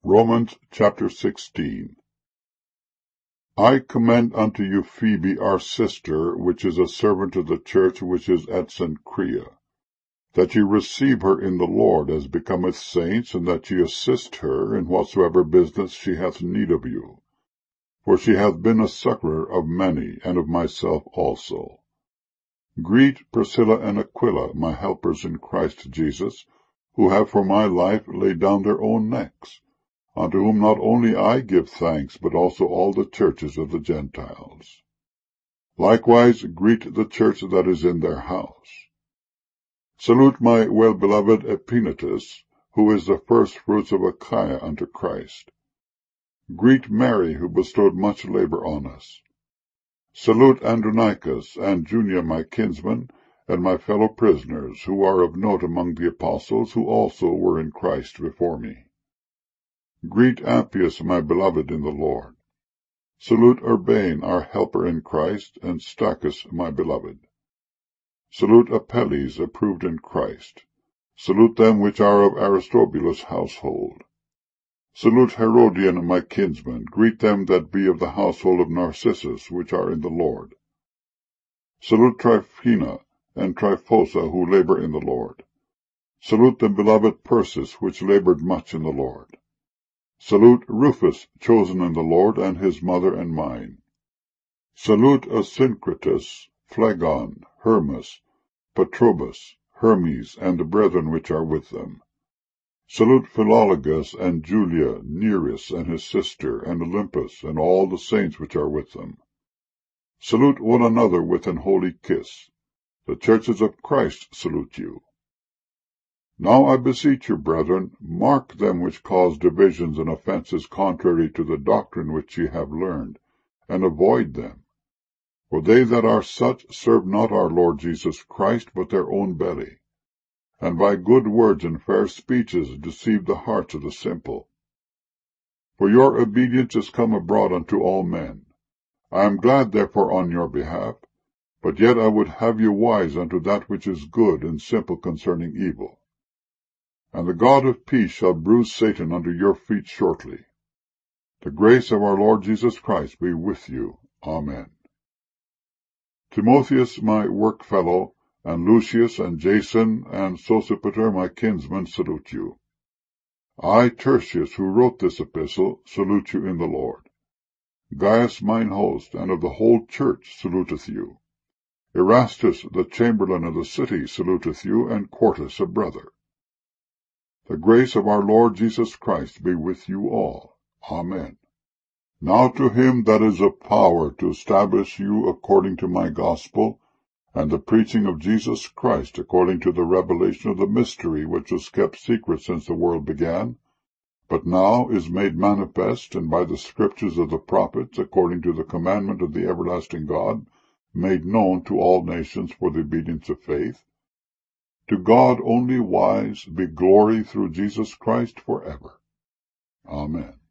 Romans chapter 16. I commend unto you Phoebe our sister, which is a servant of the church which is at Cenchrea, that ye receive her in the Lord as becometh saints, and that ye assist her in whatsoever business she hath need of you. For she hath been a succorer of many, and of myself also. Greet Priscilla and Aquila, my helpers in Christ Jesus, who have for my life laid down their own necks, unto whom not only I give thanks, but also all the churches of the Gentiles. Likewise greet the church that is in their house. Salute my well-beloved Epaenetus, who is the firstfruits of Achaia unto Christ. Greet Mary, who bestowed much labor on us. Salute Andronicus and Junia my kinsmen, and my fellow prisoners, who are of note among the apostles, who also were in Christ before me. Greet Appius, my beloved in the Lord. Salute Urbane, our helper in Christ, and Stachys, my beloved. Salute Apelles, approved in Christ. Salute them which are of Aristobulus' household. Salute Herodian, my kinsman. Greet them that be of the household of Narcissus, which are in the Lord. Salute Tryphena and Tryphosa, who labor in the Lord. Salute the beloved Persis, which labored much in the Lord. Salute Rufus, chosen in the Lord, and his mother and mine. Salute Asyncritus, Phlegon, Hermas, Patrobas, Hermes, and the brethren which are with them. Salute Philologus and Julia, Nereus and his sister, and Olympus, and all the saints which are with them. Salute one another with an holy kiss. The churches of Christ salute you. Now I beseech you, brethren, mark them which cause divisions and offenses contrary to the doctrine which ye have learned, and avoid them. For they that are such serve not our Lord Jesus Christ, but their own belly, and by good words and fair speeches deceive the hearts of the simple. For your obedience is come abroad unto all men. I am glad therefore on your behalf, but yet I would have you wise unto that which is good, and simple concerning evil. And the God of peace shall bruise Satan under your feet shortly. The grace of our Lord Jesus Christ be with you. Amen. Timotheus, my workfellow, and Lucius, and Jason, and Sosipater, my kinsmen, salute you. I, Tertius, who wrote this epistle, salute you in the Lord. Gaius, mine host, and of the whole church, saluteth you. Erastus, the chamberlain of the city, saluteth you, and Quartus, a brother. The grace of our Lord Jesus Christ be with you all. Amen. Now to him that is of power to establish you according to my gospel, and the preaching of Jesus Christ according to the revelation of the mystery which was kept secret since the world began, but now is made manifest, and by the scriptures of the prophets, according to the commandment of the everlasting God, made known to all nations for the obedience of faith. To God only wise be glory through Jesus Christ forever. Amen.